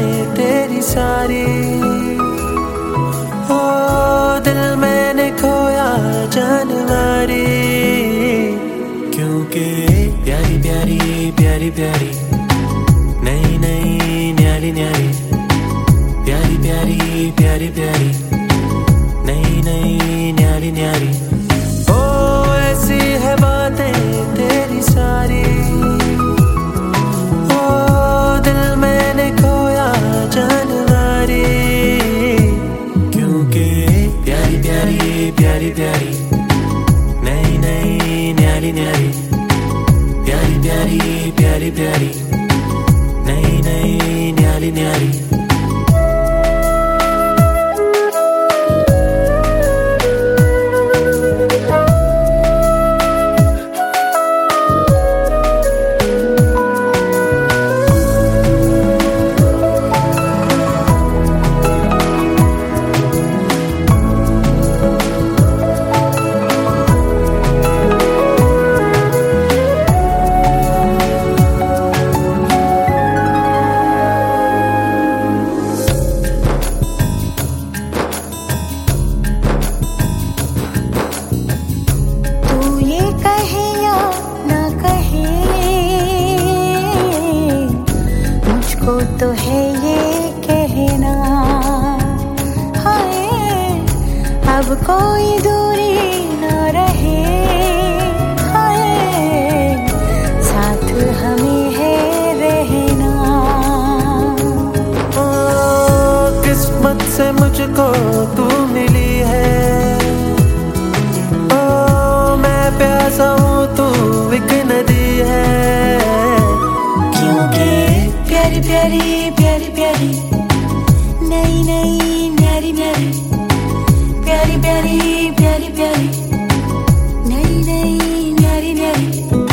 बातें तेरी सारी, ओ दिल मैंने खोया जानवारी, क्योंकि प्यारी प्यारी प्यारी प्यारी नई नई न्यारी न्यारी, प्यारी प्यारी प्यारी प्यारी नई नई न्यारी न्यारी, ओ ऐसी है बातें तेरी सारी, ओ दिल मैंने खोया जानवारी, क्योंकि प्यारी प्यारी प्यारी प्यारी नई नई न्यारी न्यारी, प्यारी प्यारी प्यारी प्यारी नई नई न्यारी न्यारी। को तो है ये कहना, हाय अब कोई दूरी न रहे, हाय साथ हमें है रहना, ओ किस्मत से मुझको तू मिली है, ओ मैं प्यासा हूँ तू एक नदी है, क्योंकि प्यारी प्यारी प्यारी प्यारी नई नई न्यारी न्यारी, प्यारी प्यारी प्यारी प्यारी नई नई न्यारी न्यारी।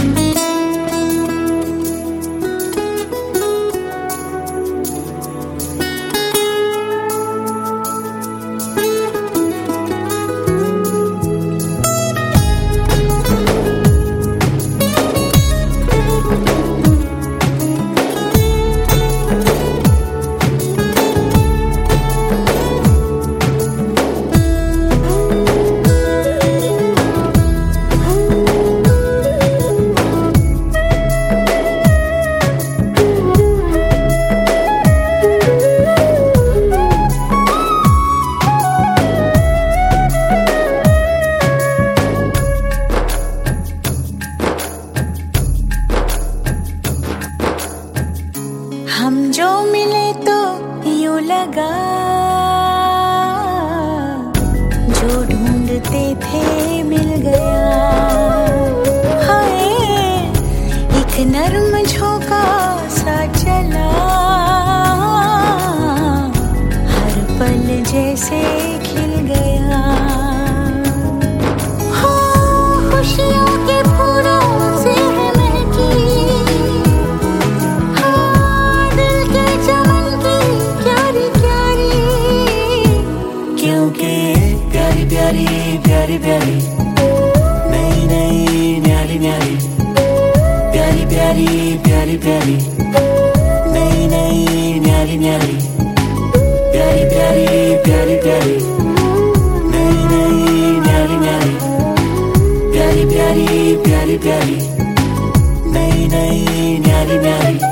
हम जो मिले तो यूं लगा, जो ढूंढते थे मिल गया, हाय एक नर्म झोंका सा चला, हर पल जैसे खिल गया, हो खुशियों के फूलों से प्यारी प्यारी प्यारी नई नई न्यारी न्यारी, प्यारी प्यारी प्यारी प्यारी नई नई न्यारी न्यारी, प्यारी प्यारी प्यारी प्यारी नई नई न्यारी न्यारी, प्यारी प्यारी प्यारी प्यारी नई नई न्यारी न्यारी।